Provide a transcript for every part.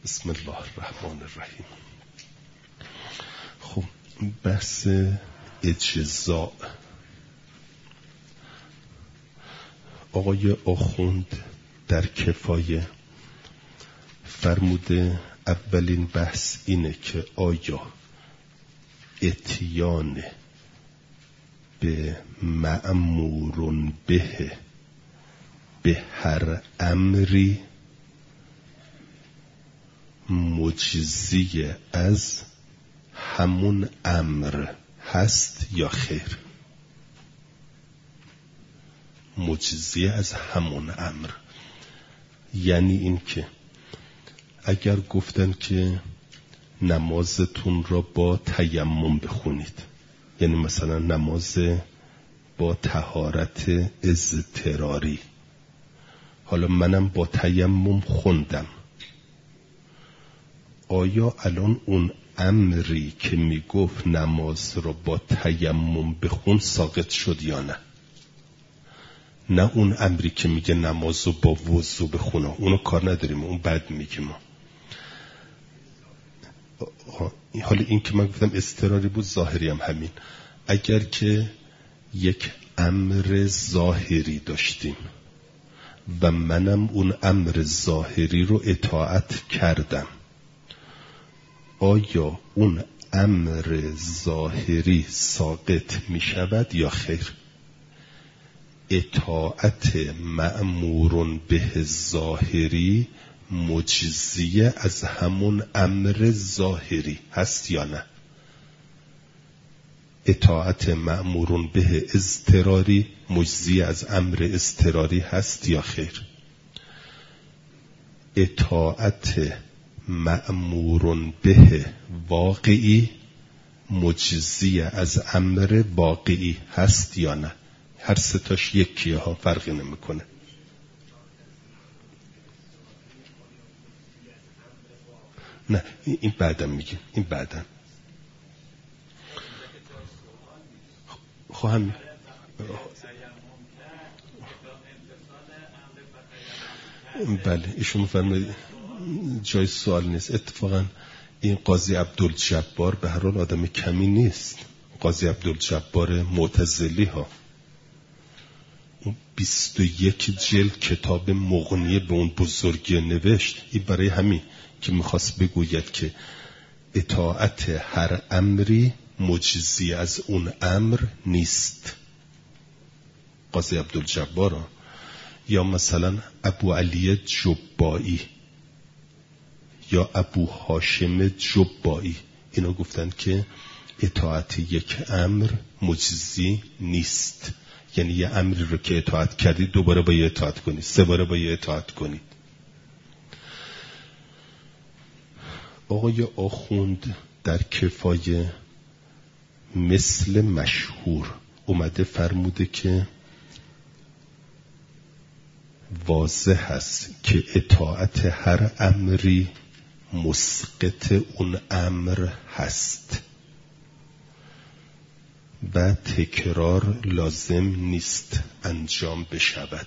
بسم الله الرحمن الرحیم. خب بحث اجزاء. آقای آخوند در کفایه فرموده اولین بحث اینه که آیا اتیان به مأمور به هر امری مجزی از همون امر هست یا خیر؟ مجزی از همون امر یعنی این که اگر گفتن که نمازتون را با تیمم بخونید، یعنی مثلا نماز با طهارت اضطراری، حالا منم با تیمم خوندم، آیا الان اون امری که میگفت نماز رو با تیمم بخون ساقط شد یا نه؟ نه اون امری که میگه نماز رو با وضو بخونه، اونو کار نداریم، اون بعد میگیم ما. حالا این که من گفتم اضطراری بود، ظاهری هم همین. اگر که یک امر ظاهری داشتیم و منم اون امر ظاهری رو اطاعت کردم، آیا اون امر ظاهری ساقط می شود یا خیر؟ اطاعت مأمور به ظاهری مجزیه از همون امر ظاهری هست یا نه؟ اطاعت مأمور به اضطراری مجزیه از امر اضطراری هست یا خیر؟ اطاعت مأمور به واقعی مجزیه از امر واقعی هست یا نه؟ هر ستاش یکیه ها، فرقی نمیکنه. نه این بعدم میگیم، این بعدم خواهم. بله ایشون فرمایید جای سوال نیست. اتفاقا این قاضی عبدالجبار به هر حال آدم کمی نیست. قاضی عبدالجبار معتزلی ها 21 جلد کتاب مغنیه به اون بزرگی نوشت. این برای همین که میخواست بگوید که اطاعت هر امری مجزی از اون امر نیست. قاضی عبدالجبار. یا مثلا ابو علی جبایی یا ابو هاشم جبایی، اینا گفتن که اطاعت یک امر مجزی نیست. یعنی یه امری رو که اطاعت کردید دوباره باید اطاعت کنید، 3 بار باید اطاعت کنید. آقای آخوند در کفایه مثل مشهور اومده فرموده که واضح است که اطاعت هر امری مسقط اون امر هست و تکرار لازم نیست انجام بشود.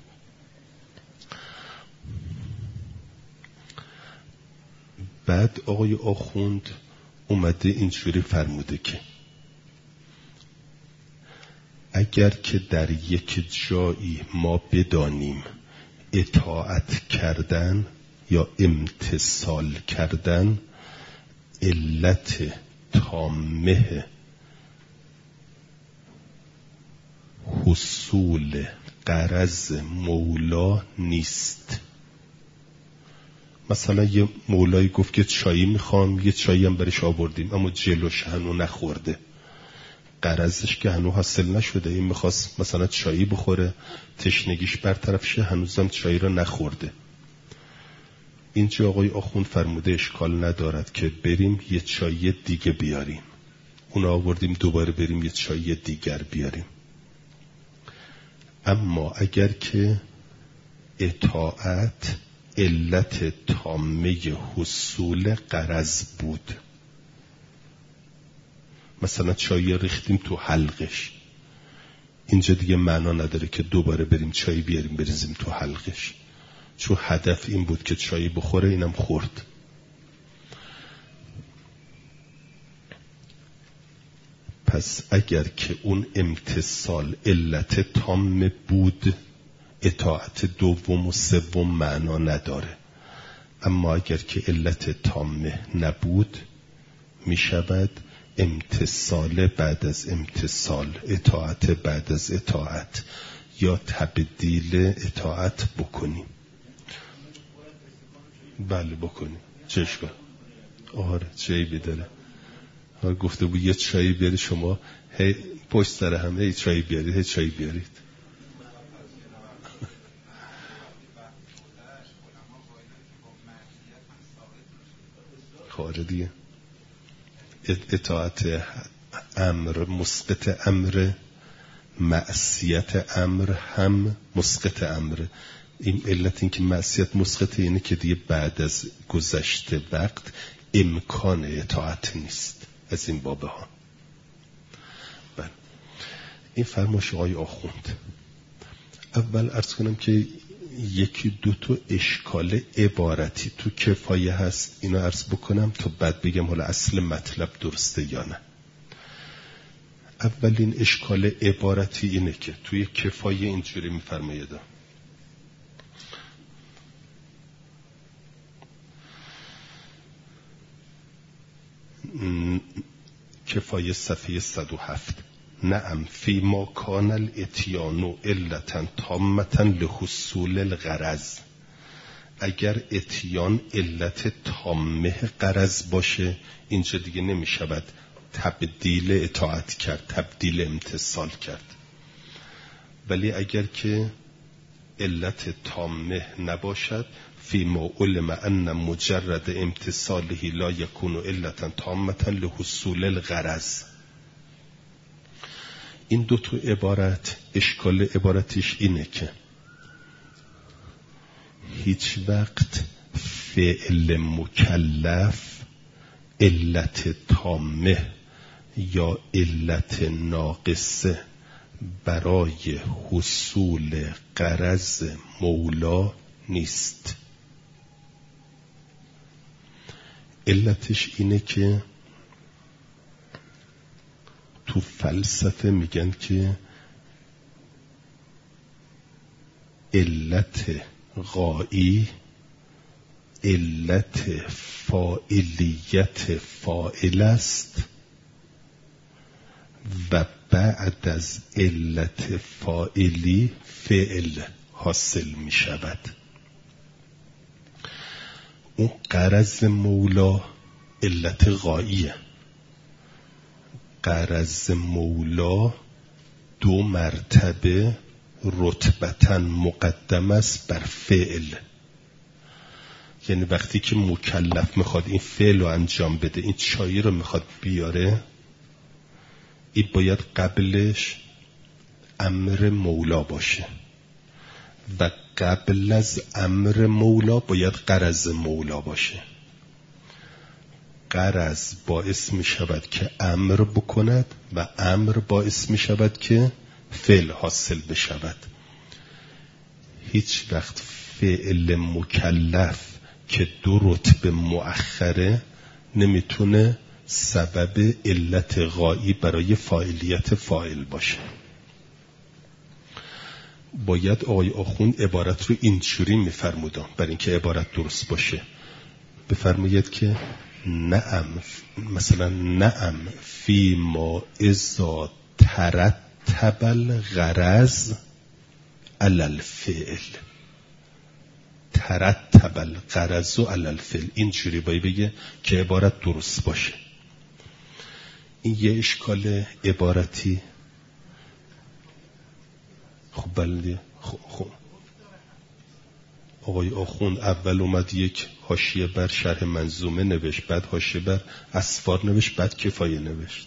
بعد آقای آخوند اومده اینجوری فرموده که اگر که در یک جایی ما بدانیم اطاعت کردن یا امتثال کردن علت تامه حصول غرض مولا نیست. مثلا یه مولایی گفت که چایی میخوام، یه چایی هم برش آوردیم اما جلوش هنو نخورده، غرضش که هنو حاصل نشده. این میخواست مثلا چایی بخوره، تشنگیش برطرف شه، هنوزم چایی را نخورده. اینجا آقای آخوند فرموده اشکال ندارد که بریم یه چایی دیگه بیاریم. اون آوردیم، دوباره بریم یه چایی دیگر بیاریم. اما اگر که اطاعت علت تامه حصول غرض بود، مثلا چای ریختیم تو حلقش، اینجا دیگه معنا نداره که دوباره بریم چای بیاریم بریزیم تو حلقش، چون هدف این بود که چای بخوره، اینم خورد. پس اگر که اون امتصال علت تام بود، اطاعت دوم و سوم معنا نداره. اما اگر که علت تام نبود، می شود امتصال بعد از امتصال، اطاعت بعد از اطاعت، یا تبدیل اطاعت بکنیم. بله بکنیم. چش کن. آره چایی بیداره. گفته بود یه چایی بیاری، شما هی پشت سر هم هی چایی بیارید، هی چایی بیارید. خواهر دیگه اطاعت امر مسقط امر، معصیت امر هم مسقط امر. این علت این که معصیت مسقطه اینه که دیگه بعد از گذشت وقت امکان اطاعت نیست. از این بابه ها. بله. این فرمایش آقای آخوند. اول عرض کنم که یکی دو تا اشکال عبارتی تو کفایه هست، اینو عرض بکنم تا بعد بگم حالا اصل مطلب درسته یا نه. اولین اشکال عبارتی اینه که توی کفایه اینجوری میفرماید: کفایه صفحه 107: نعم فی ما کان الاتیان علتا تامتا لحصول الغرض. اگر اتیان علت تامه غرض باشه، اینجا دیگه نمی شود تبدیل اطاعت کرد، تبدیل امتصال کرد. ولی اگر که علت تامه نباشد، فی ما علم ان مجرد امتصاله لا یکون علتا تامتا لحصول الغرض. این دو تا عبارت اشکال عبارتش اینه که هیچ وقت فعل مکلف علت تامه یا علت ناقصه برای حصول غرض مولا نیست. علتش اینه که تو فلسفه میگن که علت غایی علت فاعلیت فاعل است و بعد از علت فاعلی فعل حاصل می شود. اون غرض مولا علت غاییه. غرض مولا 2 مرتبه رتبتاً مقدم است بر فعل. یعنی وقتی که مکلف میخواد این فعل رو انجام بده، این چایی رو میخواد بیاره، این باید قبلش امر مولا باشه و قبل از امر مولا باید غرض مولا باشه. غرض باعث می شود که امر بکند و امر باعث می شود که فعل حاصل بشود. هیچ وقت فعل مکلف که 2 رتبه مؤخره نمیتونه سبب علت غایی برای فاعلیت فاعل باشه. باید آقای آخوند عبارت رو اینجوری میفرمودن برای اینکه عبارت درست باشه. بفرماید که نعم، مثلا نعم فی ما اذا ترتب الغرض علی الفعل، ترتب الغرض علی الفعل، اینجوری باید بگه که عبارت درست باشه. این یه اشکال عبارتی. خب بله. خب آقای آخوند اول اومد یک حاشیه بر شرح منظومه نوشت، بعد حاشیه بر اسفار نوشت، بعد کفایه نوشت.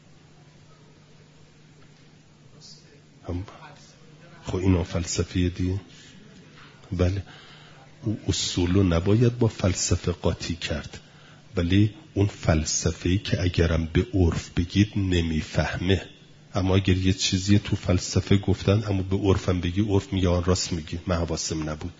خب اینا فلسفه دیگه. بله او اصولو نباید با فلسفه قاطی کرد، ولی اون فلسفه‌ای که اگرم به عرف بگید نمیفهمه. اما اگر یه چیزی تو فلسفه گفتن اما به عرفم بگی، عرف میگه آن راست میگی، من حواسم نبود.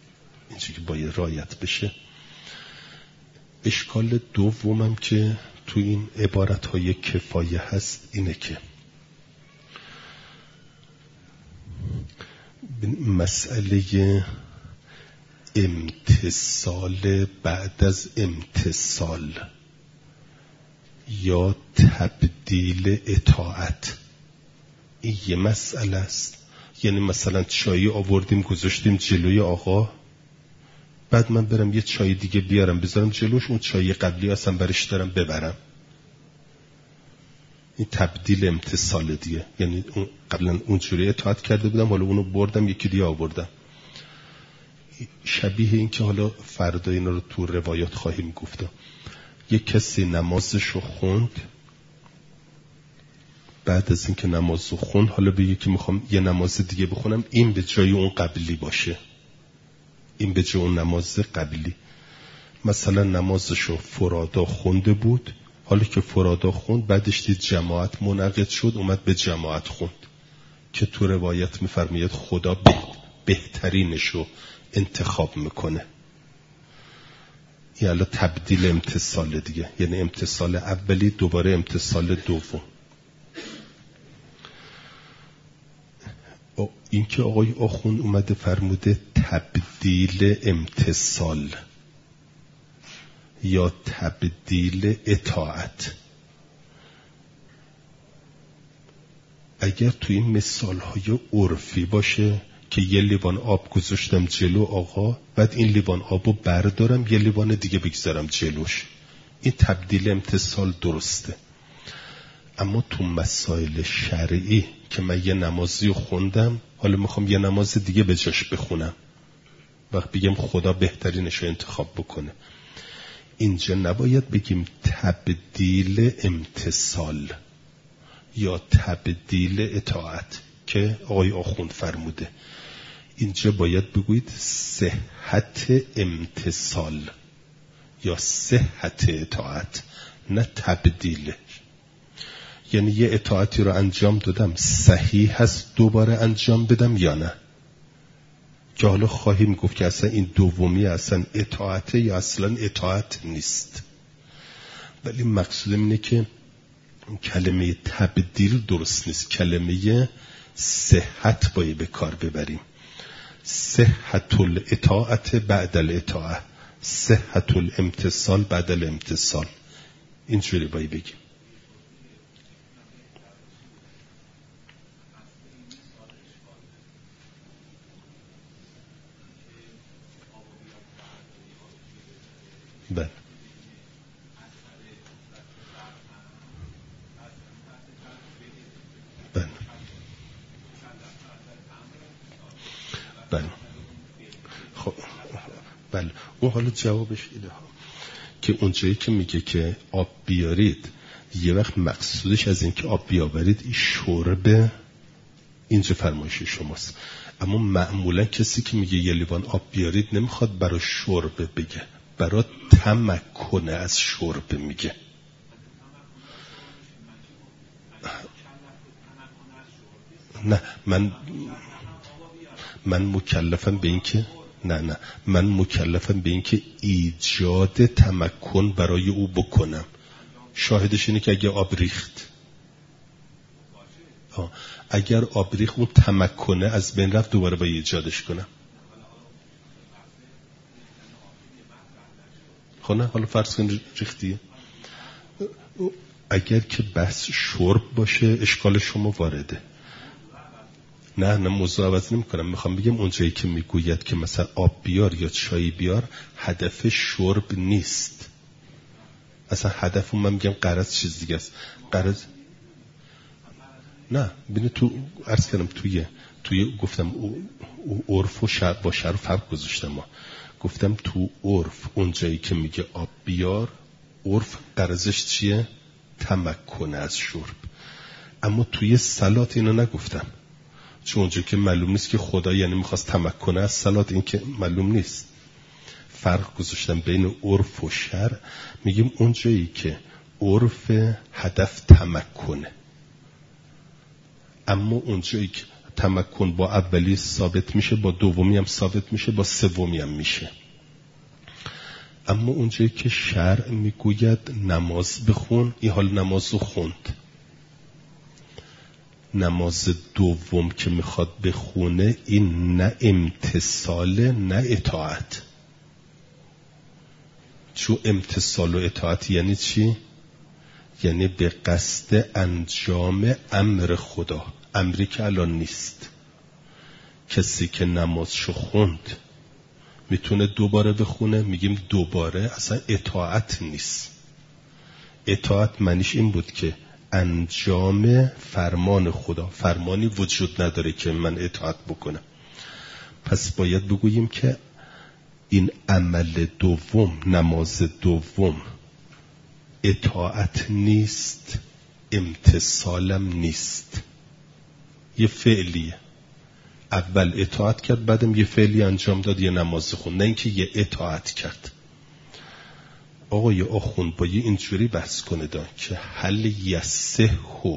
این چیزی که باید رعایت بشه. اشکال دومم که تو این عبارت‌های کفایه هست اینه که مسئله امتصال بعد از امتصال یا تبدیل اطاعت این یه مسئله است. یعنی مثلا چایی آوردیم گذاشتیم جلوی آقا، بعد من برم یه چای دیگه بیارم بذارم جلوش، اون چای قبلی اصلا برش دارم ببرم، این تبدیل امتصال دیگه. یعنی اون قبلا اونجوری اطاعت کرده بودم، حالا اونو بردم یکی دیگه آوردم. شبیه این که حالا فردا اینا رو تو روایات خواهیم گفت. یک کسی نمازشو خوند، بعد از اینکه نمازو خوند حالا بگه که میخوام یه نماز دیگه بخونم، این به جای اون قبلی باشه، این به جای اون نماز قبلی. مثلا نمازشو فرادا خونده بود، حالا که فرادا خوند بعدش دید جماعت منعقد شد، اومد به جماعت خوند که تو روایت میفرماید خدا بهترینشو انتخاب میکنه. یعنی تبدیل امتصال دیگه، یعنی امتصال اولی دوباره امتصال دوم. این که آقای آخوند اومده فرموده تبدیل امتصال یا تبدیل اطاعت، اگر توی این مثال‌های عرفی باشه که یه لیوان آب گذاشتم جلو آقا، بعد این لیوان آبو بردارم یه لیوان دیگه بگذارم جلوش، این تبدیل امتصال درسته. اما تو مسائل شرعی که من یه نمازی رو خوندم، حالا میخوام یه نماز دیگه به جاش بخونم، وقت بگم خدا بهترینشو انتخاب بکنه، اینجا نباید بگیم تبدیل امتصال یا تبدیل اطاعت که آقای آخوند فرموده. اینجا باید بگویید صحت امتصال یا صحت اطاعت، نه تبدیل. یعنی یه اطاعتی رو انجام دادم، صحیح هست دوباره انجام بدم یا نه؟ که حالا خواهیم گفت که اصلا این دومی اصلا اطاعته یا اصلا اطاعت نیست. ولی مقصودم اینه که کلمه تبدیل درست نیست، کلمه صحت باید به کار ببریم. صحت الاطاعت بعد الاطاعه، صحت الامتصال بعد الامتصال، اینجوری باید بگیم. بله بله بله. خب بله، اون حالا جوابش اینه ها که اونجایی که میگه که آب بیارید، یه وقت مقصودش از این که آب بیاورید این شرب، اینجا فرمایش شماست. اما معمولا کسی که میگه یه لیوان آب بیارید نمیخواد برای شرب بگه، برای تمکن از شرب میگه. نه من مکلفم به این که من مکلفم به این که ایجاد تمکن برای او بکنم. شاهدش اینه که اگه آب ریخت، اگر آب ریخت اون تمکنه از بین رفت، دوباره باید ایجادش کنم. خب نه، حالا فرض کن ریختیه. اگر که بحث شرب باشه اشکال شما وارده. نه موضوع عوض نمی کنم، میخوام بگم اونجایی که میگوید که مثلا آب بیار یا چای بیار، هدف شرب نیست اصلا. هدف من میگم غرض چیز دیگه است. غرض نه ببین، تو عرض کردم توی گفتم عرف و شرع با شرع فرق گذاشتم. ما گفتم تو عرف اونجایی که میگه آب بیار، عرف غرضش چیه؟ تمکن از شرب. اما توی صلات اینو نگفتم، چون اونجا که معلوم نیست که خدا یعنی میخواست تمکن از صلات، این که معلوم نیست. فرق گذاشتم بین عرف و شرع. میگیم اونجایی که عرف هدف تمکنه، اما اونجایی که تمکن با اولی ثابت میشه، با دومی هم ثابت میشه، با سومی هم میشه. اما اونجایی که شرع میگوید نماز بخون، این حال نماز رو خوند. نماز دوم که میخواد بخونه این نه امتثال نه اطاعت. چون امتثال و اطاعت یعنی چی؟ یعنی به قصد انجام امر خدا، امری که الان نیست. کسی که نمازشو خوند میتونه دوباره بخونه، میگیم دوباره، اصلا اطاعت نیست. اطاعت معنیش این بود که انجام فرمان خدا، فرمانی وجود نداره که من اطاعت بکنم. پس باید بگوییم که این عمل دوم، نماز دوم، اطاعت نیست، امتثالم نیست، یه فعلیه. اول اطاعت کرد، بعدم یه فعلی انجام داد، یه نماز خوند، نه اینکه یه اطاعت کرد. آقای آخوند با یه اینجوری بحث کنه که هل یصح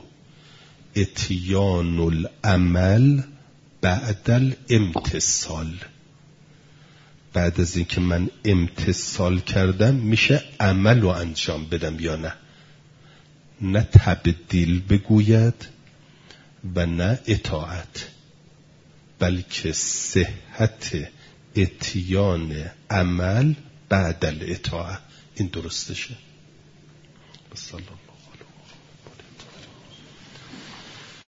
اتیان العمل بعد الامتثال، بعد از اینکه من امتثال کردم میشه عمل رو انجام بدم یا نه؟ نه تبدیل بگوید و نه اطاعت، بلکه صحت اتیان عمل بعد الاطاعت، این درستشه. سلام.